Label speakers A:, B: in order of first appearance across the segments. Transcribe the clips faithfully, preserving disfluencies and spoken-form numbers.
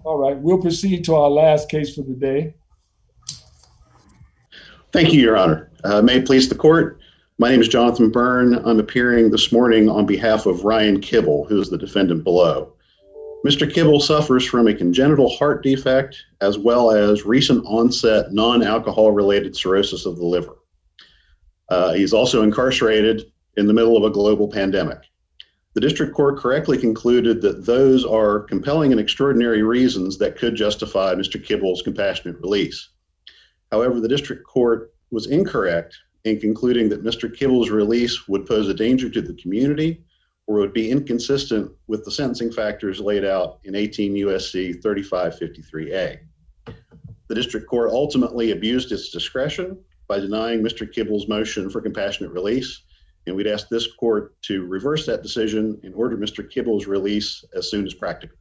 A: All right, we'll proceed to our last case for the day.
B: Thank you, Your Honor. Uh, may it please the court. My name is Jonathan Byrne. I'm appearing this morning on behalf of Ryan Kibble, who is the defendant below. Mister Kibble suffers from a congenital heart defect as well as recent onset non-alcohol related cirrhosis of the liver. Uh, he's also incarcerated in the middle of a global pandemic. The district court correctly concluded that those are compelling and extraordinary reasons that could justify Mister Kibble's compassionate release. However, the district court was incorrect in concluding that Mister Kibble's release would pose a danger to the community or would be inconsistent with the sentencing factors laid out in eighteen U S C thirty-five fifty-three A. The district court ultimately abused its discretion by denying Mister Kibble's motion for compassionate release, and we'd ask this court to reverse that decision and order Mister Kibble's release as soon as practical.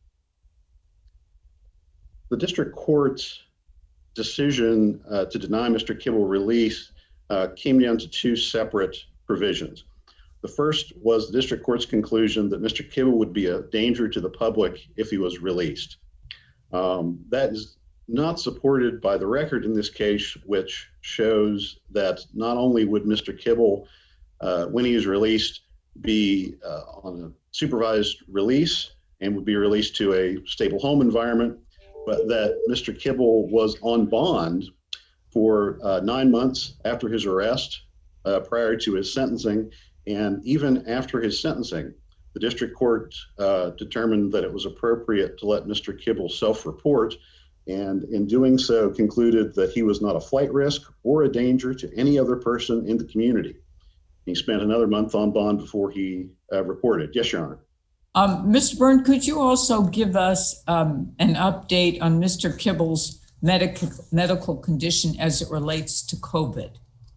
B: The district court's decision uh, to deny Mister Kibble release uh, came down to two separate provisions. The first was the district court's conclusion that Mister Kibble would be a danger to the public if he was released. Um, that is not supported by the record in this case, which shows that not only would Mister Kibble, uh, when he is released, be uh, on a supervised release and would be released to a stable home environment, but that Mister Kibble was on bond for uh, nine months after his arrest, uh, prior to his sentencing. And even after his sentencing, the district court uh, determined that it was appropriate to let Mister Kibble self-report, and in doing so concluded that he was not a flight risk or a danger to any other person in the community. He spent another month on bond before he uh, reported. Yes, Your Honor.
C: Um, Mister Byrne, could you also give us um, an update on Mister Kibble's medical medical condition as it relates to COVID?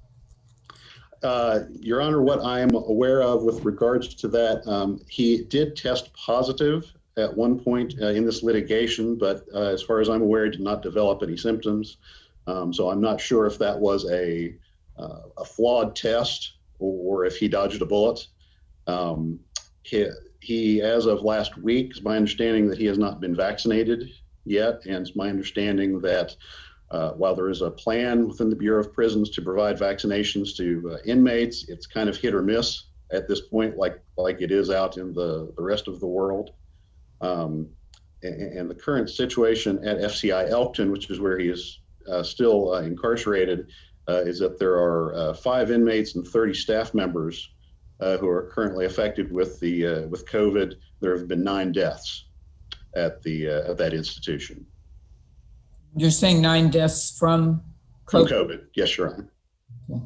B: Uh, Your Honor, what I am aware of with regards to that, um, he did test positive at one point uh, in this litigation, but uh, as far as I'm aware, he did not develop any symptoms. Um, so I'm not sure if that was a, uh, a flawed test or, or if he dodged a bullet. Um, he, he, as of last week, is my understanding that he has not been vaccinated yet, and it's my understanding that Uh, while there is a plan within the Bureau of Prisons to provide vaccinations to uh, inmates, it's kind of hit or miss at this point, like like it is out in the, the rest of the world. Um, and, and the current situation at F C I Elkton, which is where he is uh, still uh, incarcerated, uh, is that there are uh, five inmates and thirty staff members uh, who are currently affected with the uh, with COVID. There have been nine deaths at the uh, at that institution.
C: You're saying nine deaths from COVID?
B: From COVID, yes, Your Honor.
C: Okay.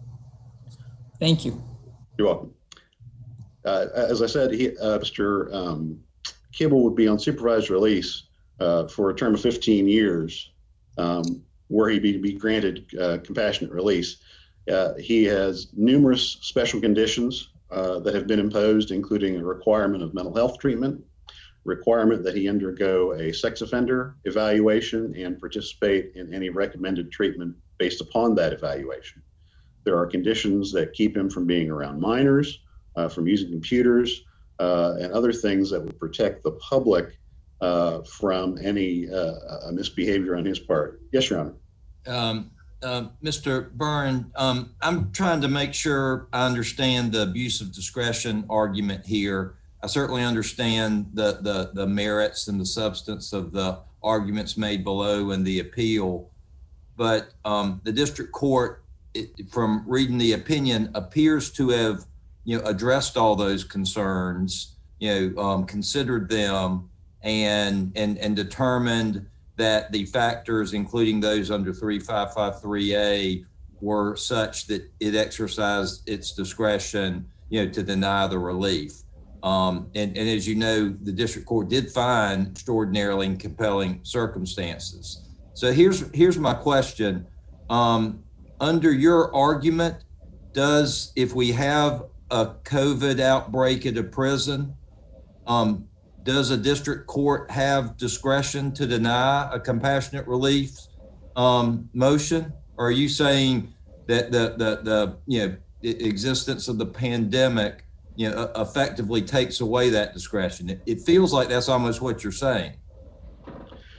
C: Thank you.
B: You're welcome. Uh, as I said, he, uh, Mister Um, Kibble would be on supervised release uh, for a term of fifteen years, um, where he'd be, be granted uh, compassionate release. Uh, he has numerous special conditions uh, that have been imposed, including a requirement of mental health treatment, requirement that he undergo a sex offender evaluation and participate in any recommended treatment based upon that evaluation. There are conditions that keep him from being around minors, uh, from using computers, uh, and other things that would protect the public uh, from any uh, misbehavior on his part. Yes, Your Honor.
D: Um, uh, Mister Byrne, um, I'm trying to make sure I understand the abuse of discretion argument here. I certainly understand the, the, the merits and the substance of the arguments made below in the appeal, but um, the district court, it, from reading the opinion, appears to have, you know, addressed all those concerns, you know, um, considered them, and and and determined that the factors, including those under thirty-five fifty-three A, were such that it exercised its discretion, you know, to deny the relief. Um, and, and as you know, the district court did find extraordinarily and compelling circumstances. So here's here's my question. Um, under your argument, does, if we have a COVID outbreak at a prison, um, does a district court have discretion to deny a compassionate relief um, motion? Or are you saying that the, the, the you know, existence of the pandemic, you know, effectively takes away that discretion? It, it feels like that's almost what you're saying.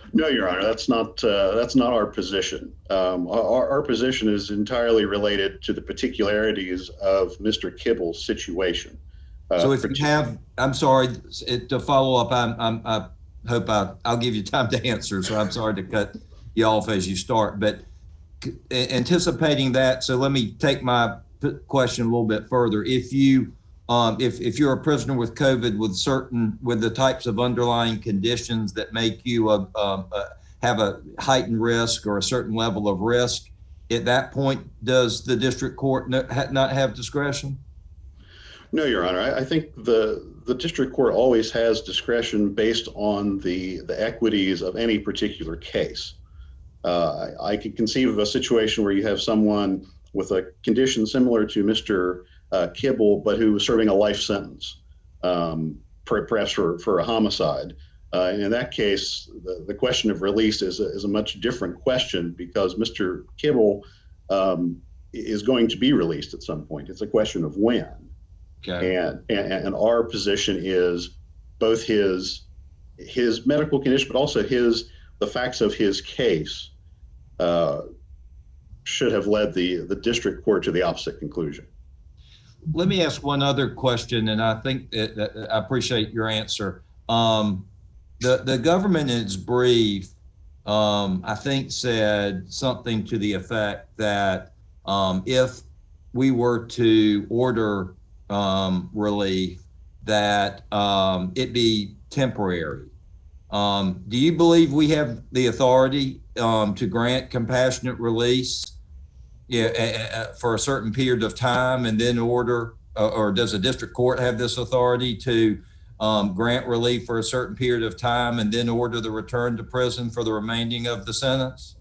B: No, Your Honor, that's not uh, that's not our position. Um, our, our position is entirely related to the particularities of Mister Kibble's situation. Uh,
D: So if you have, I'm sorry, it- to follow up, I'm, I'm, I hope I, I'll give you time to answer, so I'm sorry to cut you off as you start, but c- anticipating that, so let me take my p- question a little bit further. If you, um, if, if you're a prisoner with COVID with certain, with the types of underlying conditions that make you a, um, a, have a heightened risk or a certain level of risk, at that point, does the district court no, ha, not have discretion?
B: No, Your Honor. I, I think the the district court always has discretion based on the the equities of any particular case. Uh, I, I could conceive of a situation where you have someone with a condition similar to Mister Uh, Kibble, but who was serving a life sentence, um, per, perhaps for, for a homicide. Uh, and in that case, the, the question of release is a, is a much different question because Mister Kibble um, is going to be released at some point. It's a question of when.
D: Okay.
B: And, and and our position is both his his medical condition, but also his the facts of his case uh, should have led the the district court to the opposite conclusion.
D: Let me ask one other question, and I think that, that I appreciate your answer. Um, the the government in its brief, um, I think, said something to the effect that um, if we were to order um, relief, that um, it be temporary. Um, do you believe we have the authority um, to grant compassionate release? Yeah, uh, for a certain period of time and then order, uh, or does a district court have this authority to um, grant relief for a certain period of time and then order the return to prison for the remaining of the sentence?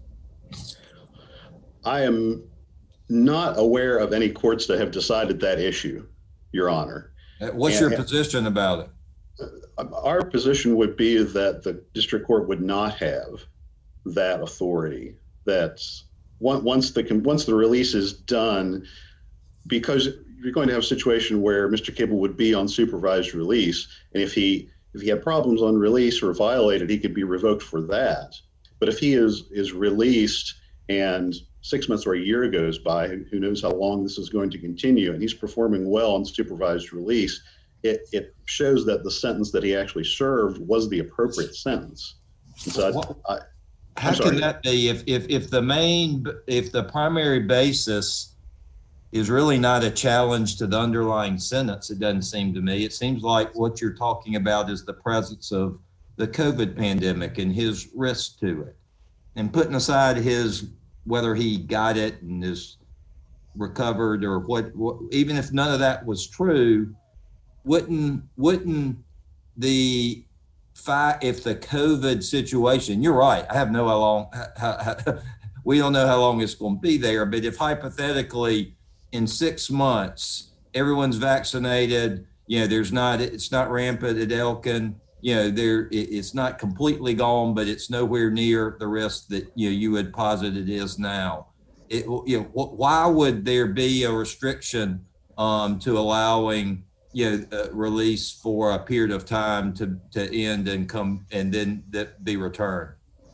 B: I am not aware of any courts that have decided that issue, Your Honor.
D: What's
B: and,
D: your position about it?
B: Our position would be that the district court would not have that authority. That's Once the once the release is done, because you're going to have a situation where Mister Kibble would be on supervised release, and if he if he had problems on release or violated, he could be revoked for that. But if he is is released and six months or a year goes by, who knows how long this is going to continue, and he's performing well on supervised release, it it shows that the sentence that he actually served was the appropriate sentence. And so I, I
D: How can that be if, if, if the main, if the primary basis is really not a challenge to the underlying sentence? It doesn't seem to me. It seems like what you're talking about is the presence of the COVID pandemic and his risk to it. And putting aside his, whether he got it and is recovered or what, what even if none of that was true, wouldn't, wouldn't the if the COVID situation, you're right, I have no how long, how, how, we don't know how long it's going to be there, but if hypothetically in six months, everyone's vaccinated, you know, there's not, it's not rampant at Elkin, you know, there, it, it's not completely gone, but it's nowhere near the risk that, you know, you would posit it is now. It, you know, why would there be a restriction um, to allowing you know, uh, release for a period of time to, to end and come and then that be returned?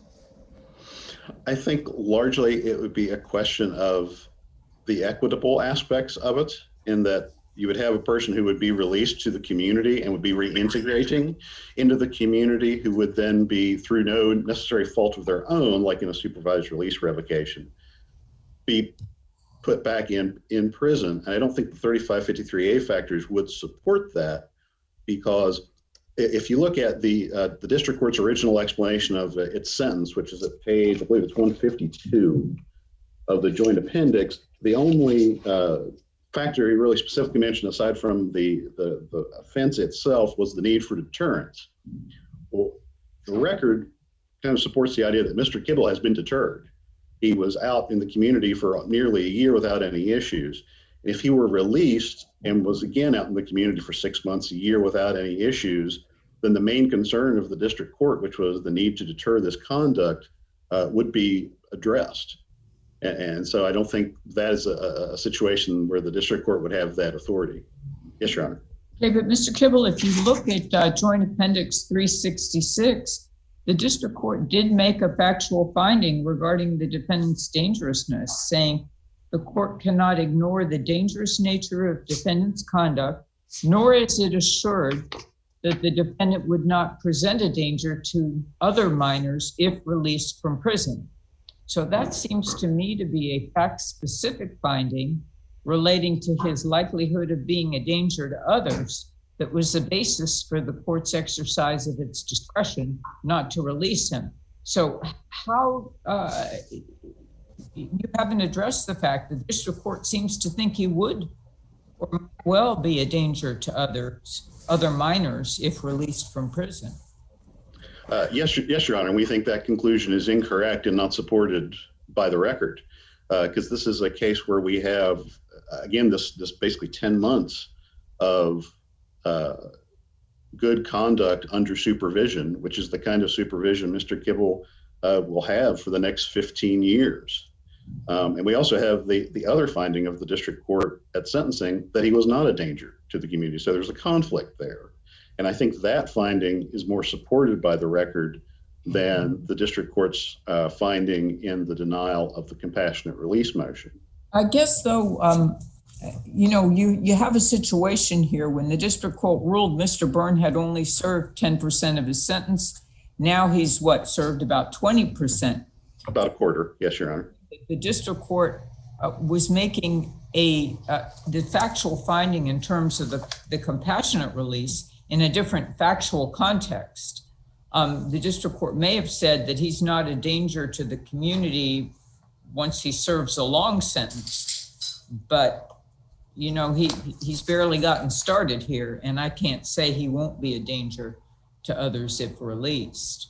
B: I think largely it would be a question of the equitable aspects of it, in that you would have a person who would be released to the community and would be reintegrating into the community, who would then be, through no necessary fault of their own, like in a supervised release revocation, be put back in, in prison. And I don't think the thirty-five fifty-three A factors would support that, because if you look at the uh, the district court's original explanation of uh, its sentence, which is at page, I believe it's one fifty-two of the joint appendix, the only uh, factor he really specifically mentioned, aside from the, the, the offense itself, was the need for deterrence. Well, the record kind of supports the idea that Mister Kibble has been deterred. He was out in the community for nearly a year without any issues. If he were released and was again out in the community for six months, a year without any issues, then the main concern of the district court, which was the need to deter this conduct, uh, would be addressed. And, and so I don't think that is a, a situation where the district court would have that authority. Yes, Your Honor.
C: Okay, but Mister Kibble, if you look at uh, Joint Appendix three sixty-six, the district court did make a factual finding regarding the defendant's dangerousness, saying the court cannot ignore the dangerous nature of defendant's conduct, nor is it assured that the defendant would not present a danger to other minors if released from prison. So that seems to me to be a fact-specific finding relating to his likelihood of being a danger to others that was the basis for the court's exercise of its discretion not to release him. So how, uh, you haven't addressed the fact that the district court seems to think he would or might well be a danger to others, other minors if released from prison.
B: Uh, yes, yes, Your Honor. We think that conclusion is incorrect and not supported by the record, because uh, this is a case where we have, uh, again, this this basically ten months of uh, good conduct under supervision, which is the kind of supervision Mister Kibble uh, will have for the next fifteen years. Um, and we also have the, the other finding of the district court at sentencing that he was not a danger to the community. So there's a conflict there. And I think that finding is more supported by the record than the district court's uh, finding in the denial of the compassionate release motion.
C: I guess, though, um, you know, you, you have a situation here when the district court ruled Mister Byrne had only served ten percent of his sentence. Now he's, what, served about twenty percent.
B: About a quarter, yes, Your Honor.
C: The district court uh, was making a uh, the factual finding in terms of the, the compassionate release in a different factual context. Um, the district court may have said that he's not a danger to the community once he serves a long sentence, but you know, he he's barely gotten started here, and I can't say he won't be a danger to others if released.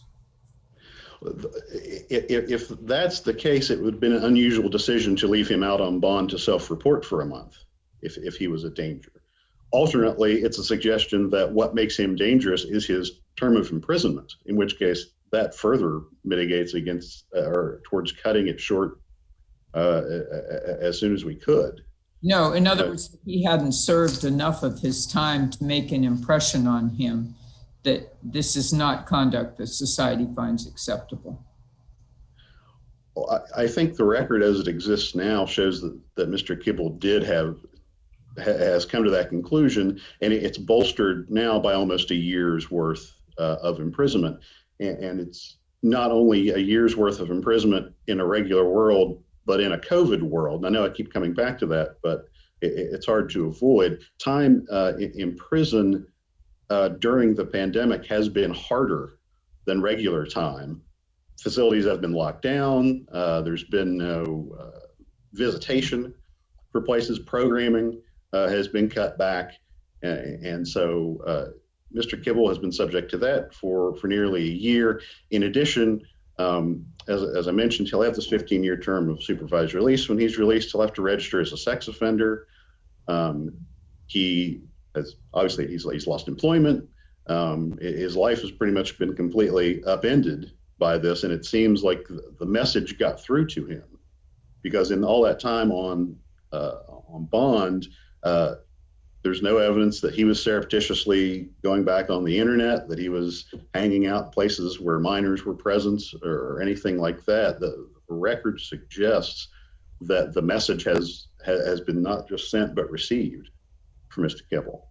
B: If, if that's the case, it would have been an unusual decision to leave him out on bond to self-report for a month if, if he was a danger. Alternately, it's a suggestion that what makes him dangerous is his term of imprisonment, in which case that further mitigates against uh, or towards cutting it short uh, as soon as we could.
C: No, in other words, he hadn't served enough of his time to make an impression on him that this is not conduct that society finds acceptable.
B: Well, I, I think the record as it exists now shows that, that Mister Kibble did have, ha, has come to that conclusion, and it's bolstered now by almost a year's worth uh, of imprisonment. And, and it's not only a year's worth of imprisonment in a regular world, but in a COVID world. And I know I keep coming back to that, but it, it's hard to avoid. Time uh, in, in prison Uh, during the pandemic has been harder than regular time. Facilities have been locked down. Uh, there's been no uh, visitation for places. Programming uh, has been cut back. And, and so uh, Mister Kibble has been subject to that for, for nearly a year. In addition, um, as, as I mentioned, he'll have this fifteen-year term of supervised release. When he's released, he'll have to register as a sex offender. Um, he As obviously he's, he's lost employment. Um, his life has pretty much been completely upended by this. And it seems like the message got through to him because in all that time on, uh, on bond, uh, there's no evidence that he was surreptitiously going back on the internet, that he was hanging out places where minors were present or anything like that. The record suggests that the message has, has been not just sent, but received for Mister Kibble.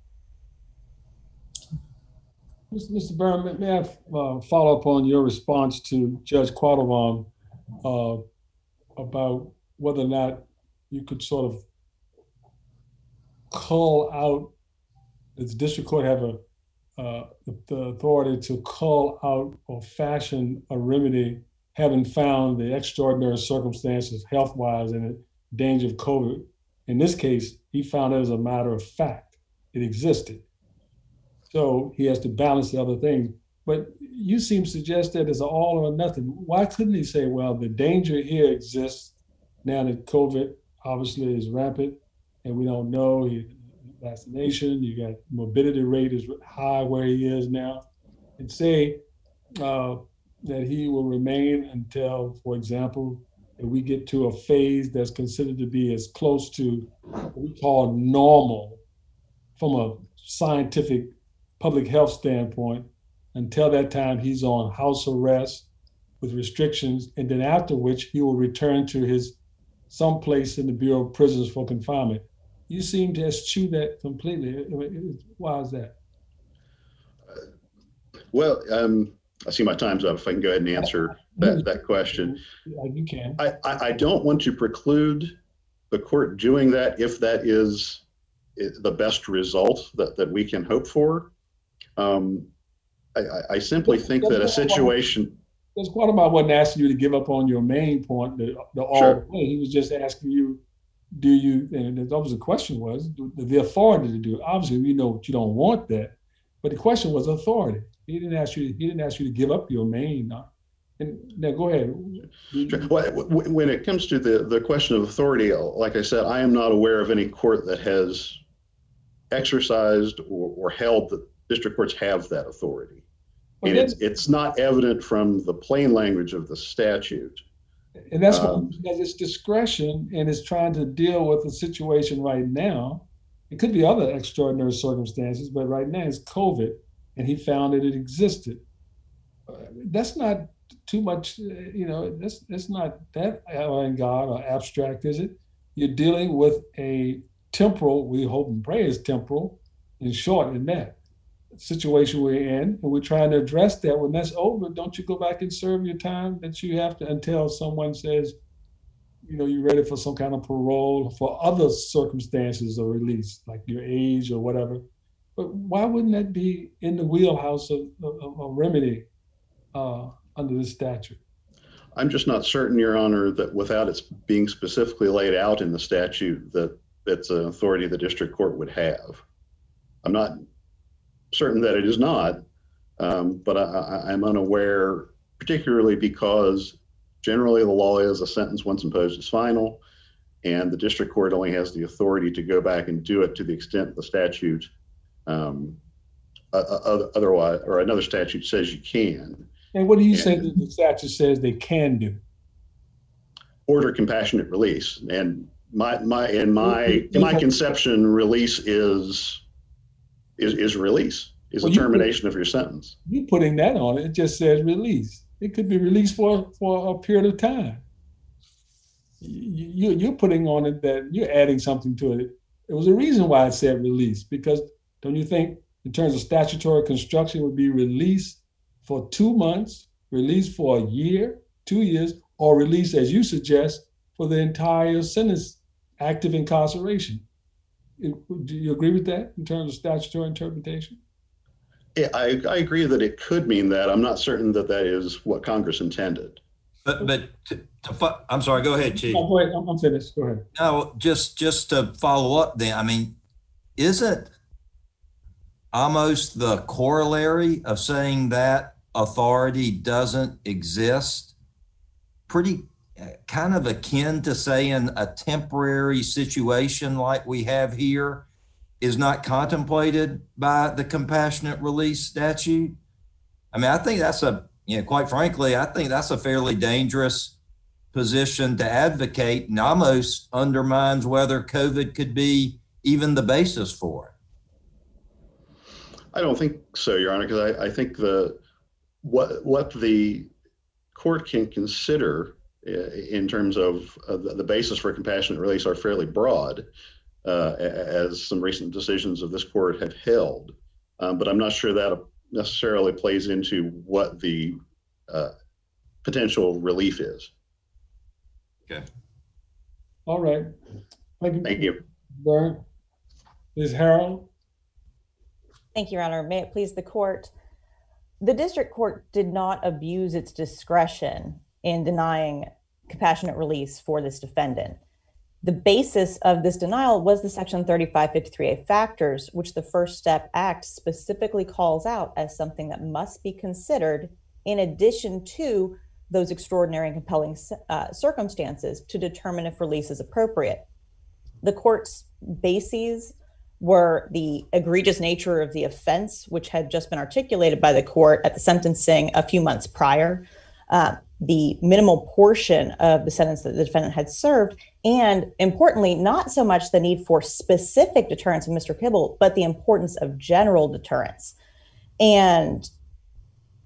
A: Mister Byrne, may I uh, follow up on your response to Judge Quattlebaum uh, about whether or not you could sort of call out, does the district court have a, uh, the, the authority to call out or fashion a remedy, having found the extraordinary circumstances health-wise and the danger of COVID? In this case, he found it as a matter of fact. It existed. So he has to balance the other things. But you seem to suggest that it's an all or nothing. Why couldn't he say, well, the danger here exists now that COVID obviously is rampant and we don't know, he, vaccination, you got morbidity rate is high where he is now, and say uh, that he will remain until, for example, if we get to a phase that's considered to be as close to what we call normal from a scientific public health standpoint, Until that time, he's on house arrest with restrictions, and then after which he will return to his someplace in the Bureau of Prisons for confinement. You seem to eschew that completely. Why is that?
B: Well, um, I see my time's up. If I can go ahead and answer that, that question.
A: You can.
B: I, I, I don't want to preclude the court doing that if that is the best result that, that we can hope for. Um, I, I simply think that a situation...
A: Because Quattlebaum wasn't asking you to give up on your main point, the, the all
B: Sure.
A: the way. He was just asking you, do you, and that was the question was, the, the authority to do it. Obviously, we know you don't want that, but the question was authority. He didn't ask you, he didn't ask you to give up your main. Uh, and now go ahead.
B: Sure. When it comes to the, the question of authority, like I said, I am not aware of any court that has exercised or, or held that district courts have that authority. And it's, it's not evident from the plain language of the statute.
A: And that's
B: Um,
A: because it's discretion and it's trying to deal with the situation right now. It could be other extraordinary circumstances, but right now it's COVID, and he found that it existed. Uh, that's not too much, uh, you know, that's, that's not that avant-garde or abstract, is it? You're dealing with a temporal, we hope and pray is temporal, and short in that situation we're in, and we're trying to address that. When that's over, don't you go back and serve your time that you have to until someone says, you know, you're ready for some kind of parole for other circumstances or release, like your age or whatever. But why wouldn't that be in the wheelhouse of a remedy uh, under this statute?
B: I'm just not certain, Your Honor, that without it being specifically laid out in the statute, that it's an authority the district court would have. I'm not certain that it is not, um, but I, I'm unaware, particularly because generally the law is a sentence once imposed is final, and the district court only has the authority to go back and do it to the extent the statute um, uh, otherwise, or another statute says you can.
A: And what do you
B: and,
A: say that the statute says they can do?
B: Order compassionate release. And my my in my in my conception, release is is is release, is well, a termination put, of your sentence.
A: You putting that on it, it just says release. It could be released for, for a period of time. You, you're putting on it that you're adding something to it. There was a reason why it said release, because don't you think in terms of statutory construction it would be released for two months, released for a year, two years, or release, as you suggest, for the entire sentence, active incarceration? Do you agree with that in terms of statutory interpretation?
B: Yeah, I, I agree that it could mean that. I'm not certain that that is what Congress intended.
D: But but to, to, I'm sorry. Go ahead, Chief.
A: No, go ahead. I'm, I'm finished. Go ahead.
D: No, just just to follow up. Then, I mean, isn't almost the corollary of saying that authority doesn't exist pretty kind of akin to saying a temporary situation like we have here is not contemplated by the compassionate release statute? I mean, I think that's a, you know, quite frankly, I think that's a fairly dangerous position to advocate, and almost undermines whether COVID could be even the basis for it.
B: I don't think so, Your Honor, because I, I think the what what the court can consider in terms of uh, the basis for compassionate release are fairly broad, uh, as some recent decisions of this court have held. Um, but I'm not sure that necessarily plays into what the uh, potential relief is.
D: Okay.
A: All right. Thank you.
B: Thank you.
A: Byrne. Miz Harrell.
E: Thank you, Your Honor. May it please the court. The district court did not abuse its discretion in denying compassionate release for this defendant. The basis of this denial was the Section thirty-five fifty-three A factors, which the First Step Act specifically calls out as something that must be considered in addition to those extraordinary and compelling uh, circumstances to determine if release is appropriate. The court's bases were the egregious nature of the offense, which had just been articulated by the court at the sentencing a few months prior, uh, the minimal portion of the sentence that the defendant had served, and importantly, not so much the need for specific deterrence of Mister Kibble, but the importance of general deterrence. And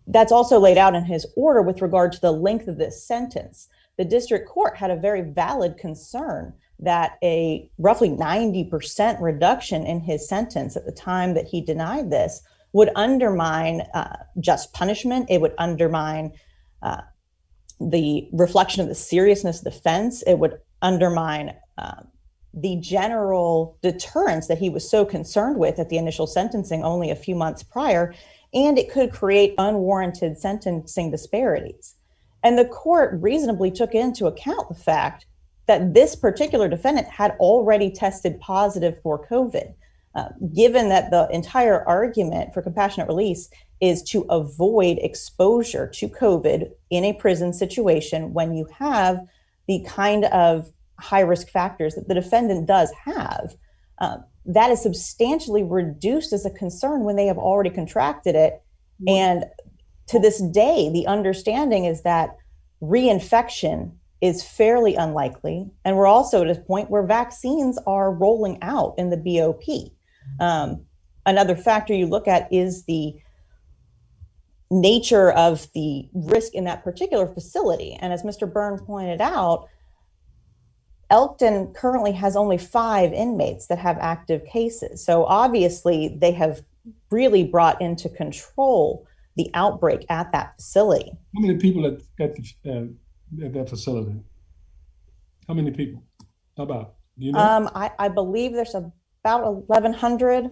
E: that's also laid out in his order with regard to the length of this sentence. The district court had a very valid concern that a roughly ninety percent reduction in his sentence at the time that he denied this would undermine uh, just punishment. It would undermine uh, the reflection of the seriousness of the offense. It would undermine uh, the general deterrence that he was so concerned with at the initial sentencing only a few months prior, and it could create unwarranted sentencing disparities. And the court reasonably took into account the fact that this particular defendant had already tested positive for COVID. Uh, given that the entire argument for compassionate release is to avoid exposure to COVID in a prison situation when you have the kind of high-risk factors that the defendant does have, uh, that is substantially reduced as a concern when they have already contracted it. And to this day, the understanding is that reinfection is fairly unlikely. And we're also at a point where vaccines are rolling out in the B O P. Um, another factor you look at is the nature of the risk in that particular facility. And as Mister Byrne pointed out, Elkton currently has only five inmates that have active cases. So obviously they have really brought into control the outbreak at that facility.
A: How many people at, at, the, uh, at that facility? How many people? How about? Do you know?
E: Um, I, I believe there's about eleven hundred.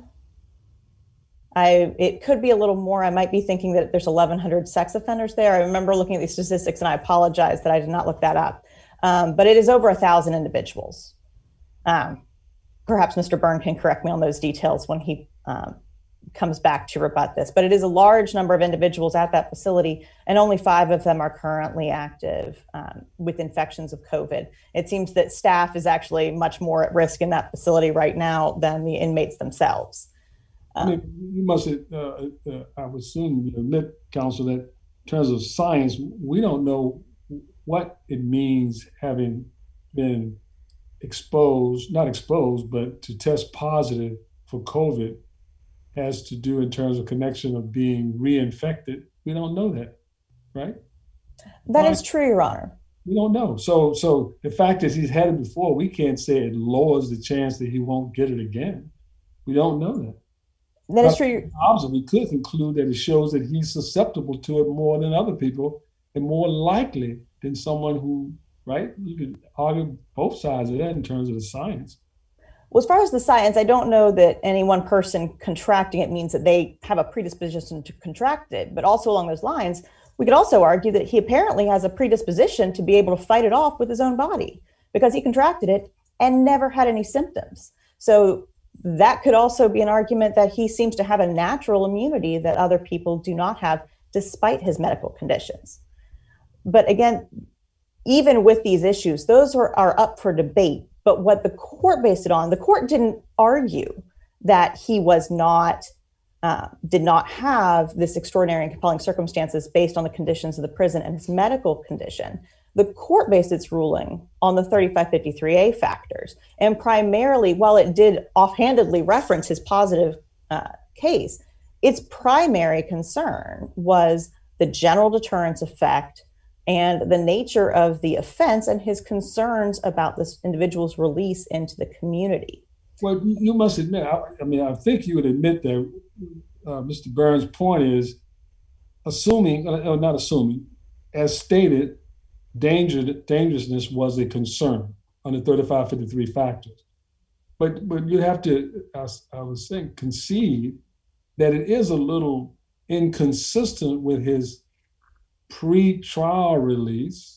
E: I it could be a little more. I might be thinking that there's eleven hundred sex offenders there. I remember looking at these statistics, and I apologize that I did not look that up. Um, but it is over a thousand individuals. Um, perhaps Mister Byrne can correct me on those details when he um, comes back to rebut this. But it is a large number of individuals at that facility, and only five of them are currently active um, with infections of COVID. It seems that staff is actually much more at risk in that facility right now than the inmates themselves.
A: I mean, you must, uh, uh, I would assume, you admit, counsel, that in terms of science, we don't know what it means having been exposed, not exposed, but to test positive for COVID has to do in terms of connection of being reinfected. We don't know that, right?
E: That is true, Your Honor.
A: We don't know. So, so the fact is he's had it before. We can't say it lowers the chance that he won't get it again. We don't know that.
E: That is true.
A: Obviously, we could conclude that it shows that he's susceptible to it more than other people and more likely than someone who, right? You could argue both sides of that in terms of the science.
E: Well, as far as the science, I don't know that any one person contracting it means that they have a predisposition to contract it. But also along those lines, we could also argue that he apparently has a predisposition to be able to fight it off with his own body because he contracted it and never had any symptoms. So that could also be an argument that he seems to have a natural immunity that other people do not have despite his medical conditions. But again, even with these issues, those are, are up for debate. But what the court based it on, the court didn't argue that he was not, uh, did not have this extraordinary and compelling circumstances based on the conditions of the prison and his medical condition. The court based its ruling on the thirty-five fifty-three A factors. And primarily, while it did offhandedly reference his positive uh, case, its primary concern was the general deterrence effect and the nature of the offense and his concerns about this individual's release into the community.
A: Well, you must admit, I, I mean, I think you would admit that uh, Mister Burns' point is assuming, or not assuming, as stated, danger, dangerousness was a concern on the thirty-five fifty-three factors. But but you have to, I, I was saying, concede that it is a little inconsistent with his pre-trial release,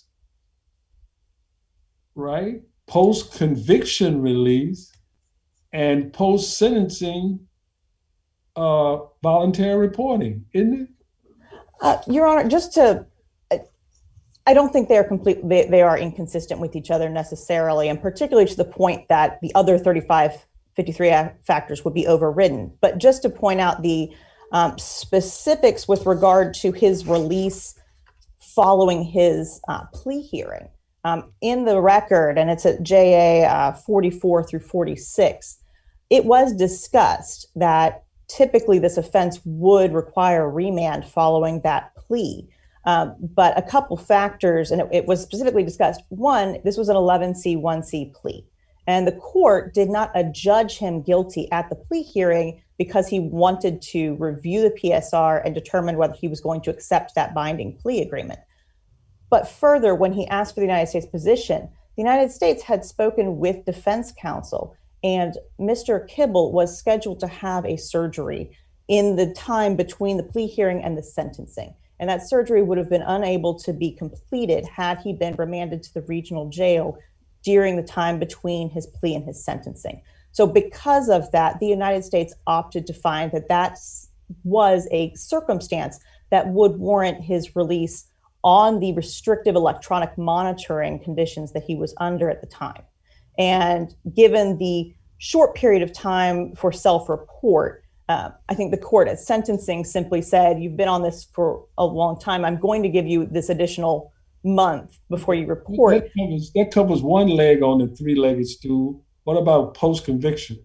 A: right? Post-conviction release and post-sentencing uh, voluntary reporting, isn't it?
E: Uh, Your Honor, just to, I don't think they are complete. They, they are inconsistent with each other necessarily, and particularly to the point that the other thirty-five fifty-three factors would be overridden. But just to point out the um, specifics with regard to his release following his uh, plea hearing. Um, in the record, and it's at J A uh, forty-four through forty-six, it was discussed that typically this offense would require remand following that plea. Um, but a couple factors, and it, it was specifically discussed. One, this was an eleven C one C plea, and the court did not adjudge him guilty at the plea hearing because he wanted to review the P S R and determine whether he was going to accept that binding plea agreement. But further, when he asked for the United States position, the United States had spoken with defense counsel, and Mister Kibble was scheduled to have a surgery in the time between the plea hearing and the sentencing. And that surgery would have been unable to be completed had he been remanded to the regional jail during the time between his plea and his sentencing. So because of that, the United States opted to find that that was a circumstance that would warrant his release on the restrictive electronic monitoring conditions that he was under at the time. And given the short period of time for self-report, uh, I think the court at sentencing simply said, you've been on this for a long time. I'm going to give you this additional month before you report.
A: That covers, that covers one leg on the three-legged stool. What about post-conviction?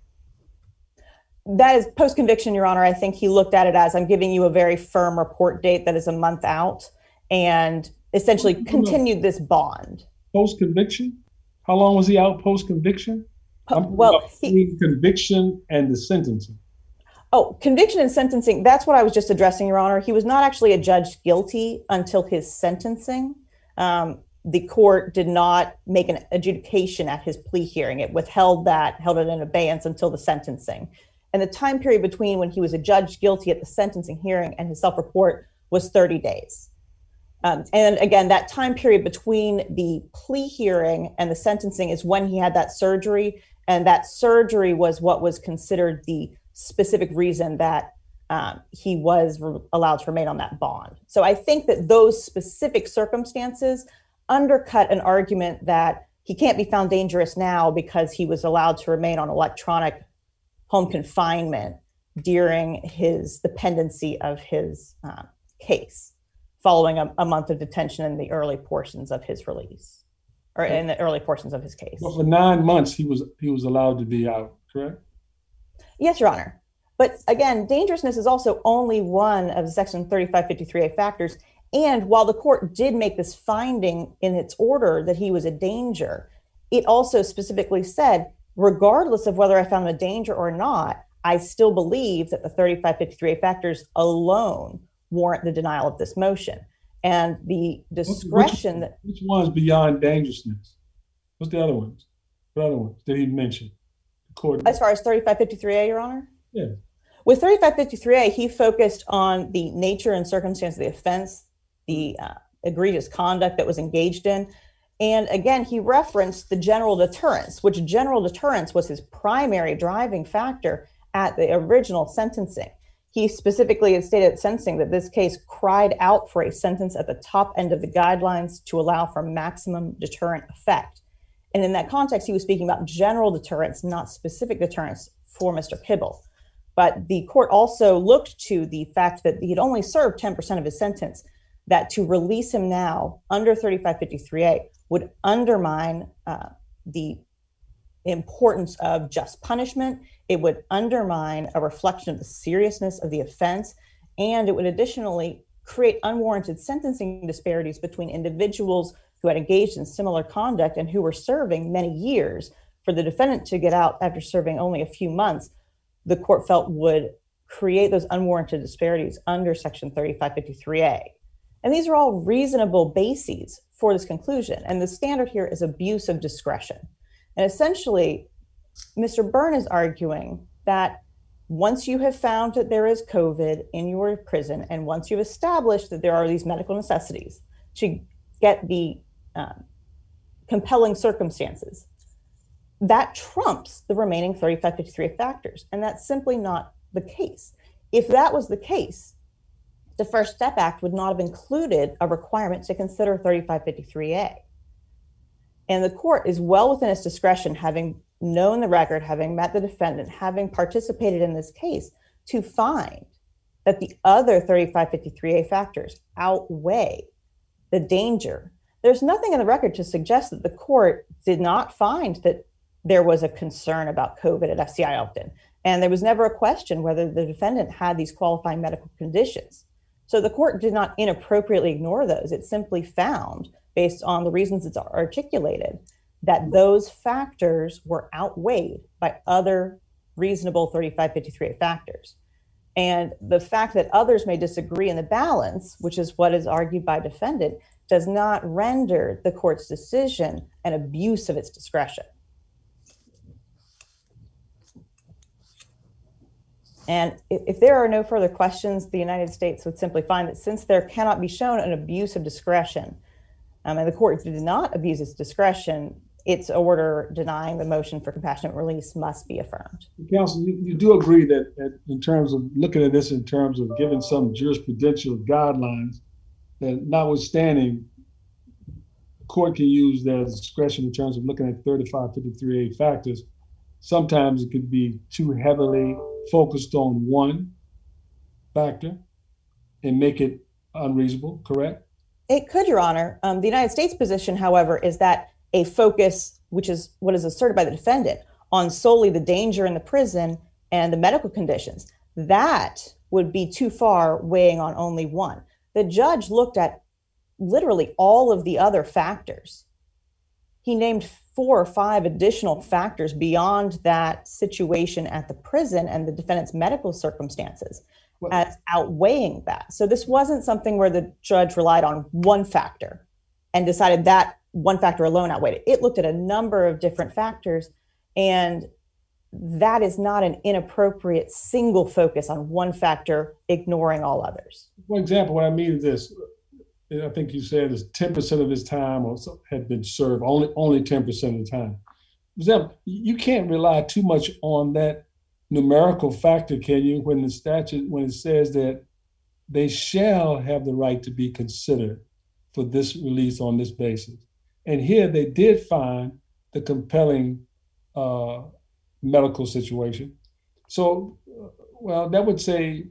E: That is post-conviction, Your Honor. I think he looked at it as, I'm giving you a very firm report date that is a month out, and essentially continued this bond.
A: Post-conviction? How long was he out post-conviction? I'm
E: well,
A: he, conviction and the sentencing.
E: Oh, conviction and sentencing, that's what I was just addressing, Your Honor. He was not actually adjudged guilty until his sentencing. Um, the court did not make an adjudication at his plea hearing. It withheld that, held it in abeyance until the sentencing. And the time period between when he was adjudged guilty at the sentencing hearing and his self-report was thirty days. Um, and again, that time period between the plea hearing and the sentencing is when he had that surgery. And that surgery was what was considered the specific reason that um, he was re- allowed to remain on that bond. So I think that those specific circumstances undercut an argument that he can't be found dangerous now because he was allowed to remain on electronic home confinement during his dependency of his uh, case, following a, a month of detention in the early portions of his release, or in the early portions of his case.
A: Well, for nine months, he was he was allowed to be out, correct?
E: Yes, Your Honor. But again, dangerousness is also only one of Section thirty-five fifty-three A factors. And while the court did make this finding in its order that he was a danger, it also specifically said, regardless of whether I found him a danger or not, I still believe that the thirty-five fifty-three A factors alone warrant the denial of this motion. And the discretion
A: which,
E: that
A: which one's beyond dangerousness? What's the other ones? What other ones did he mention? The court.
E: As far as thirty-five fifty-three A, Your Honor?
A: Yeah.
E: With thirty-five fifty-three A, he focused on the nature and circumstance of the offense, the uh, egregious conduct that was engaged in. And again, he referenced the general deterrence, which general deterrence was his primary driving factor at the original sentencing. He specifically had stated at sentencing that this case cried out for a sentence at the top end of the guidelines to allow for maximum deterrent effect. And in that context, he was speaking about general deterrence, not specific deterrence for Mister Kibble. But the court also looked to the fact that he had only served ten percent of his sentence, that to release him now under thirty-five fifty-three A would undermine uh, the importance of just punishment. It would undermine a reflection of the seriousness of the offense, and it would additionally create unwarranted sentencing disparities between individuals who had engaged in similar conduct and who were serving many years. For the defendant to get out after serving only a few months, the court felt would create those unwarranted disparities under Section thirty-five fifty-three A. And these are all reasonable bases for this conclusion. And the standard here is abuse of discretion. And essentially, Mister Byrne is arguing that once you have found that there is COVID in your prison, and once you've established that there are these medical necessities to get the uh, compelling circumstances, that trumps the remaining thirty-five fifty-three factors. And that's simply not the case. If that was the case, the First Step Act would not have included a requirement to consider thirty-five fifty-three A. And the court is well within its discretion, having known the record, having met the defendant, having participated in this case, to find that the other thirty-five fifty-three A factors outweigh the danger. There's nothing in the record to suggest that the court did not find that there was a concern about COVID at F C I Elkton. And there was never a question whether the defendant had these qualifying medical conditions. So the court did not inappropriately ignore those. It simply found, based on the reasons it's articulated, that those factors were outweighed by other reasonable thirty-five fifty-three A factors. And the fact that others may disagree in the balance, which is what is argued by defendant, does not render the court's decision an abuse of its discretion. And if there are no further questions, the United States would simply find that since there cannot be shown an abuse of discretion, um, and the court did not abuse its discretion, its order denying the motion for compassionate release must be affirmed.
A: Counsel, you, you do agree that, that in terms of looking at this in terms of giving some jurisprudential guidelines, that notwithstanding, the court can use their discretion in terms of looking at thirty-five fifty-three A factors. Sometimes it could be too heavily focused on one factor and make it unreasonable, correct?
E: It could, Your Honor. Um, the United States position, however, is that a focus, which is what is asserted by the defendant, on solely the danger in the prison and the medical conditions, that would be too far weighing on only one. The judge looked at literally all of the other factors. He named four or five additional factors beyond that situation at the prison and the defendant's medical circumstances well, as outweighing that. So this wasn't something where the judge relied on one factor and decided that one factor alone outweighed it. It looked at a number of different factors, and that is not an inappropriate single focus on one factor, ignoring all others.
A: For example, what I mean is this. I think you said is ten percent of his time or so had been served, only only ten percent of the time. For example, you can't rely too much on that numerical factor, can you, when the statute, when it says that they shall have the right to be considered for this release on this basis. And here they did find the compelling uh, medical situation. So, well, that would say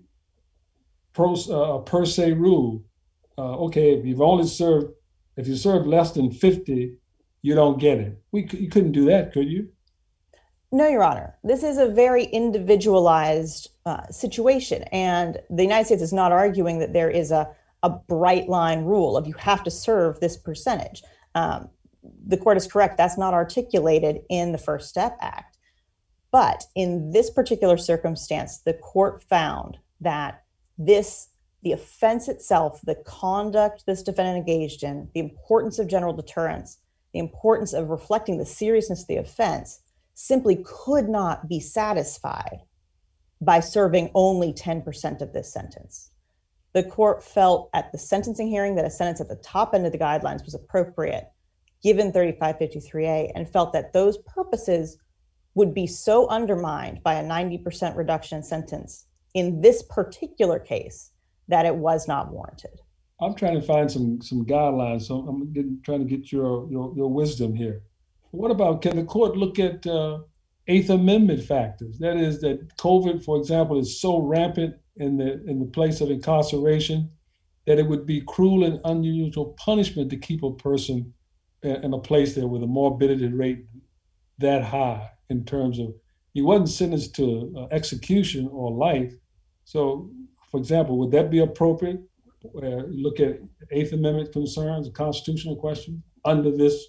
A: pro, uh, per se rule. Uh, okay, if you've only served, if you serve less than fifty, you don't get it. We you couldn't do that, could you?
E: No, Your Honor. This is a very individualized uh, situation, and the United States is not arguing that there is a, a bright line rule of you have to serve this percentage. Um, the court is correct. That's not articulated in the First Step Act. But in this particular circumstance, the court found that this the offense itself, the conduct this defendant engaged in, the importance of general deterrence, the importance of reflecting the seriousness of the offense, simply could not be satisfied by serving only ten percent of this sentence. The court felt at the sentencing hearing that a sentence at the top end of the guidelines was appropriate, given thirty-five fifty-three A, and felt that those purposes would be so undermined by a ninety percent reduction in sentence in this particular case that it was not warranted.
A: I'm trying to find some some guidelines, so I'm getting, trying to get your, your your wisdom here. What about, can the court look at uh, Eighth Amendment factors? That is, that COVID, for example, is so rampant in the in the place of incarceration that it would be cruel and unusual punishment to keep a person in a place there with a morbidity rate that high in terms of, he wasn't sentenced to uh, execution or life. So, for example, would that be appropriate? Uh, look at Eighth Amendment concerns, a constitutional question under this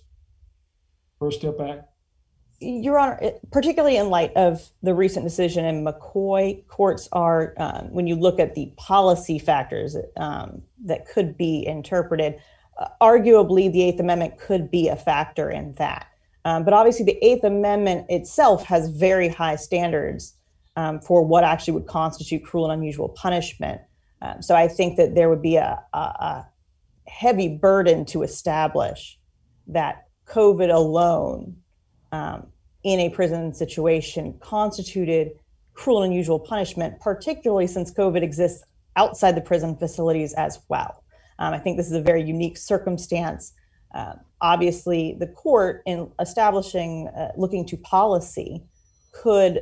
A: First Step Act?
E: Your Honor, particularly in light of the recent decision in McCoy, courts are, um, when you look at the policy factors um, that could be interpreted, uh, arguably the Eighth Amendment could be a factor in that. Um, but obviously the Eighth Amendment itself has very high standards Um, for what actually would constitute cruel and unusual punishment. Um, so I think that there would be a, a, a heavy burden to establish that COVID alone um, in a prison situation constituted cruel and unusual punishment, particularly since COVID exists outside the prison facilities as well. Um, I think this is a very unique circumstance. Uh, obviously, the court, in establishing, uh, looking to policy, could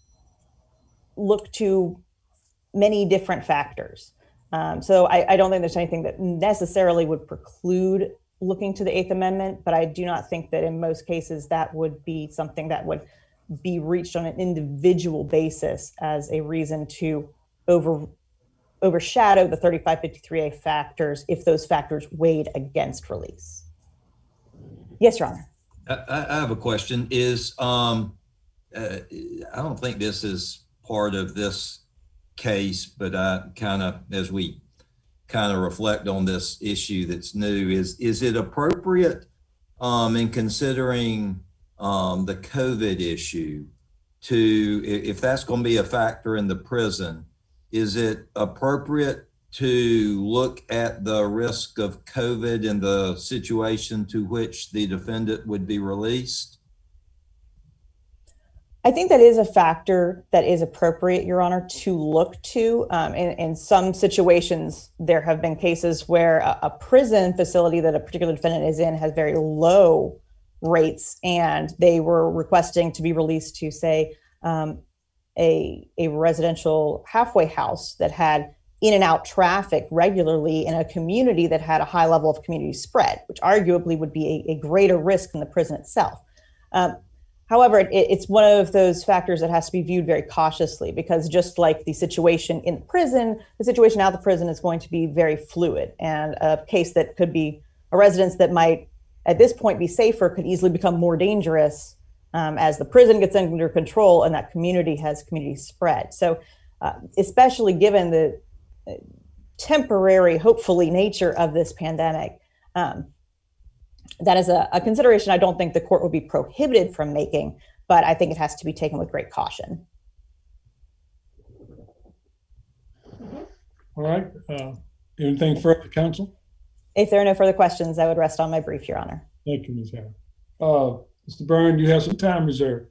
E: look to many different factors. Um, so I, I don't think there's anything that necessarily would preclude looking to the Eighth Amendment, but I do not think that in most cases that would be something that would be reached on an individual basis as a reason to over overshadow the thirty-five fifty-three A factors if those factors weighed against release. Yes, Your Honor.
D: I, I have a question. Is um, uh, I don't think this is part of this case, but I kind of, as we kind of reflect on this issue that's new, is is it appropriate um, in considering um, the COVID issue to, if that's going to be a factor in the prison, is it appropriate to look at the risk of COVID in the situation to which the defendant would be released?
E: I think that is a factor that is appropriate, Your Honor, to look to. Um, in, in some situations, there have been cases where a, a prison facility that a particular defendant is in has very low rates, and they were requesting to be released to, say, um, a, a residential halfway house that had in and out traffic regularly in a community that had a high level of community spread, which arguably would be a, a greater risk than the prison itself. Um, However, it, it's one of those factors that has to be viewed very cautiously, because just like the situation in the prison, the situation out of the prison is going to be very fluid. And a case that could be a residence that might at this point be safer could easily become more dangerous um, as the prison gets under control and that community has community spread. So uh, especially given the temporary, hopefully, nature of this pandemic, um, that is a, a consideration I don't think the court would be prohibited from making, but I think it has to be taken with great caution.
A: All right. Uh, anything further, counsel?
E: If there are no further questions, I would rest on my brief, Your Honor.
A: Thank you, Miz Harris. Uh, Mister Byrne, you have some time reserved.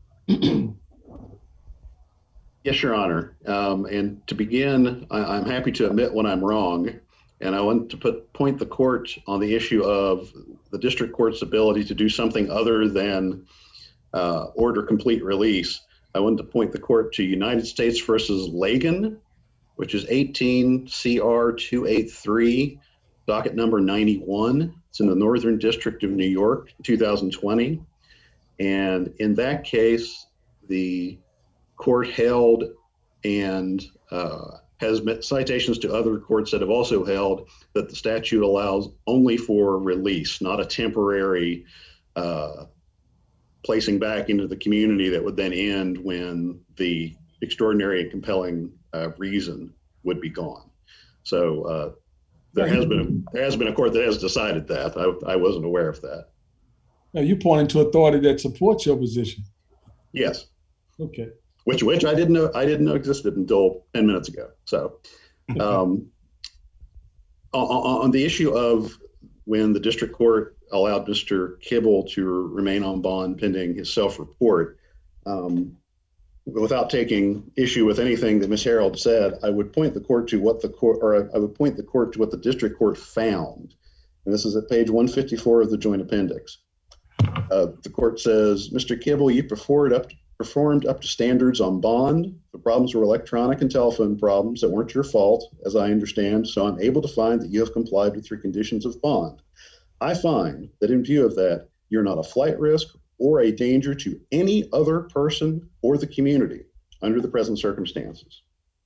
B: Yes, Your Honor. Um, and to begin, I, I'm happy to admit when I'm wrong. And I want to put point the court on the issue of the district court's ability to do something other than uh, order complete release. I want to point the court to United States versus Lagan, which is eighteen C R two eighty-three, docket number ninety-one. It's in the Northern District of New York, two thousand twenty. And in that case, the court held and uh, has met citations to other courts that have also held that the statute allows only for release, not a temporary uh, placing back into the community that would then end when the extraordinary and compelling uh, reason would be gone. So uh, there has been a, there has been a court that has decided that. I, I wasn't aware of that.
A: Now, you're pointing to authority that supports your position.
B: Yes.
A: Okay.
B: Which, which I didn't know, I didn't know existed until ten minutes ago. So, um, on, on the issue of when the district court allowed Mister Kibble to remain on bond pending his self-report, um, without taking issue with anything that Miz Harold said, I would point the court to what the court, or I would point the court to what the district court found. And this is at page one fifty-four of the joint appendix. Uh, the court says, Mister Kibble, you performed up to performed up to standards on bond. The problems were electronic and telephone problems that weren't your fault, as I understand, so I'm able to find that you have complied with your conditions of bond. I find that in view of that, you're not a flight risk or a danger to any other person or the community under the present circumstances.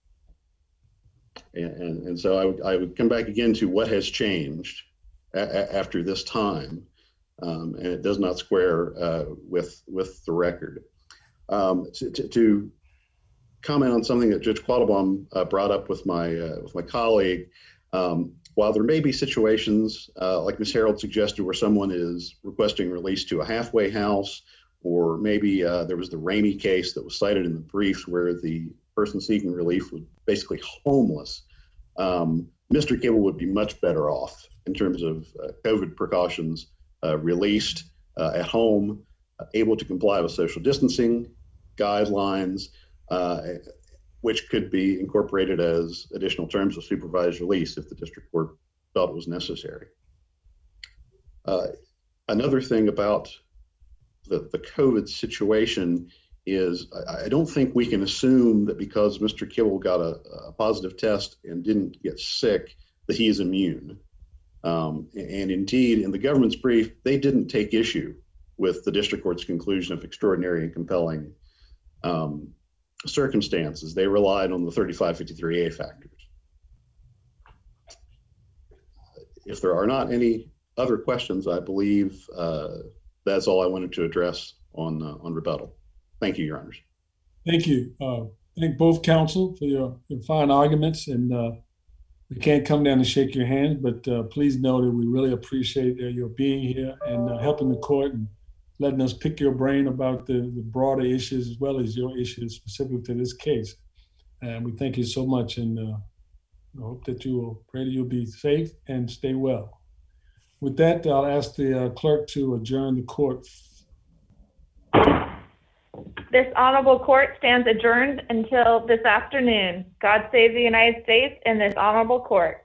B: And, and, and so I would, I would come back again to what has changed a, a, after this time, um, and it does not square uh, with, with the record. Um, to, to, to comment on something that Judge Quattlebaum uh, brought up with my uh, with my colleague, um, while there may be situations uh, like Miz Harold suggested where someone is requesting release to a halfway house, or maybe uh, there was the Ramey case that was cited in the briefs where the person seeking relief was basically homeless, um, Mister Kibble would be much better off in terms of uh, COVID precautions, uh, released uh, at home, able to comply with social distancing guidelines, uh, which could be incorporated as additional terms of supervised release if the district court felt it was necessary. Uh, another thing about the, the COVID situation is I, I don't think we can assume that because Mister Kibble got a, a positive test and didn't get sick that he is immune. Um, and indeed, in the government's brief, they didn't take issue with the district court's conclusion of extraordinary and compelling um, circumstances. They relied on the thirty-five fifty-three A factors. if there are not any other questions, I believe uh, that's all I wanted to address on uh, on rebuttal. Thank you, Your Honors.
A: Thank you. Uh, thank both counsel for your, your fine arguments. And uh, we can't come down and shake your hand, but uh, please know that we really appreciate uh, your being here and uh, helping the court and letting us pick your brain about the, the broader issues as well as your issues specific to this case. And we thank you so much, and uh, I hope that you will, pray that you'll be safe and stay well. With that, I'll ask the uh, clerk to adjourn the court.
F: This honorable court stands adjourned until this afternoon. God save the United States and this honorable court.